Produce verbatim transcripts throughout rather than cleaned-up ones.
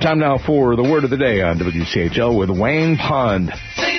Time now for the word of the day on W C H L with Wayne Pond.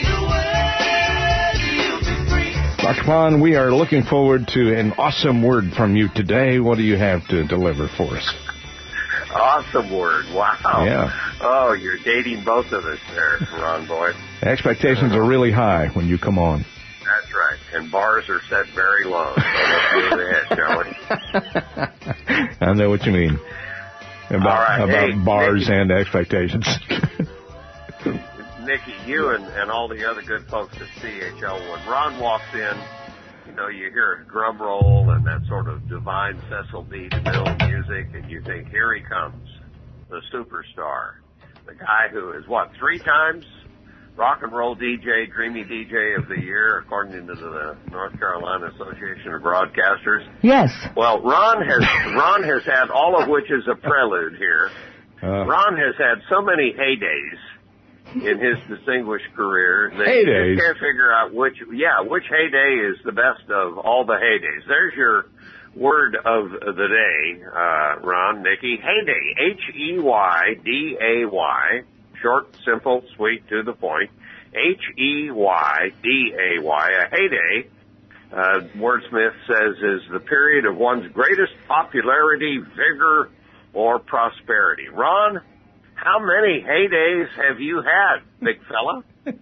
Doctor Pond, we are looking forward to an awesome word from you today. What do you have to deliver for us? Awesome word. Wow. Yeah. Oh, you're dating both of us there, Ron Boyd. Expectations are really high when you come on. That's right. And bars are set very low. So let's move ahead, shall we? I know what you mean. About, All right. about Hey, bars Nikki, and expectations. Nikki, you and, and all the other good folks at C H L, when Ron walks in, you know, you hear a drum roll and that sort of divine Cecil B. DeMille music, and you think, here he comes, the superstar. The guy who is, what, three times rock and roll D J, Dreamy D J of the year, according to the North Carolina Association of Broadcasters. Yes. Well, Ron has Ron has had, all of which is a prelude here. Uh, Ron has had so many heydays in his distinguished career that Heydays? you can't figure out which, yeah, which heyday is the best of all the heydays. There's your word of the day, uh, Ron, Nikki. Heyday, H E Y D A Y, short, simple, sweet, to the point. H E Y D A Y, a heyday, uh, Wordsmith says, is the period of one's greatest popularity, vigor, or prosperity. Ron, how many heydays have you had, big fella?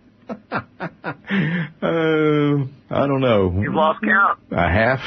uh, I don't know. You've lost count. A half?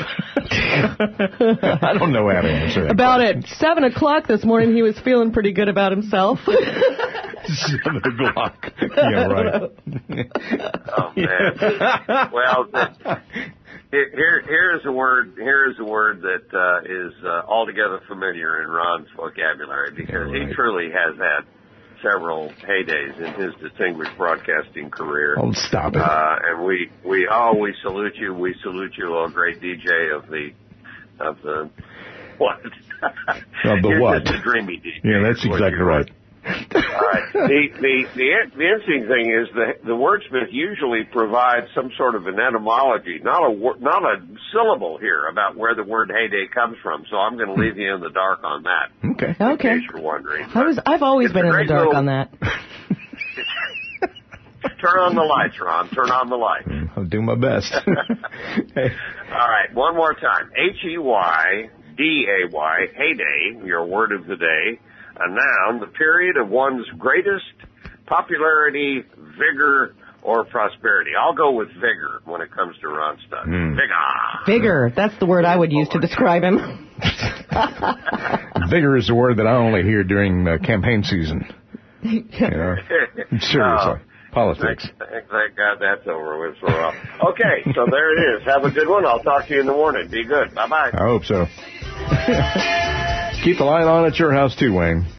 I don't know how to answer that. About at seven o'clock this morning, he was feeling pretty good about himself. Seven o'clock. Yeah, right. Oh man. Well, the, here here's a word. Here's a word that uh, is uh, altogether familiar in Ron's vocabulary, because Yeah, right. he truly has had several heydays in his distinguished broadcasting career. Oh, stop it. Uh, and we we oh we salute you. We salute you, oh great D J of the of the what? Of the You're what? just a dreamy D J. Yeah, that's is what exactly you are. right. All right. The, the the the interesting thing is the the wordsmith usually provides some sort of an etymology, not a wor- not a syllable here about where the word heyday comes from. So I'm going to leave you in the dark on that. Okay. In Okay. case you're wondering. I was, I've always It's been a in the great dark little- on that. Turn on the lights, Ron. Turn on the lights. I'll do my best. Hey. All right. One more time. H E Y D A Y, heyday, your word of the day. A noun, the period of one's greatest popularity, vigor, or prosperity. I'll go with vigor when it comes to Ron Studd. Mm. Vigor. Vigor. That's the word I would use to describe him. Vigor is a word that I only hear during uh, campaign season. You know? Seriously. Oh, Politics. Thank, thank God that's over with for all. Okay, so there it is. Have a good one. I'll talk to you in the morning. Be good. Bye-bye. I hope so. Keep the light on at your house, too, Wayne.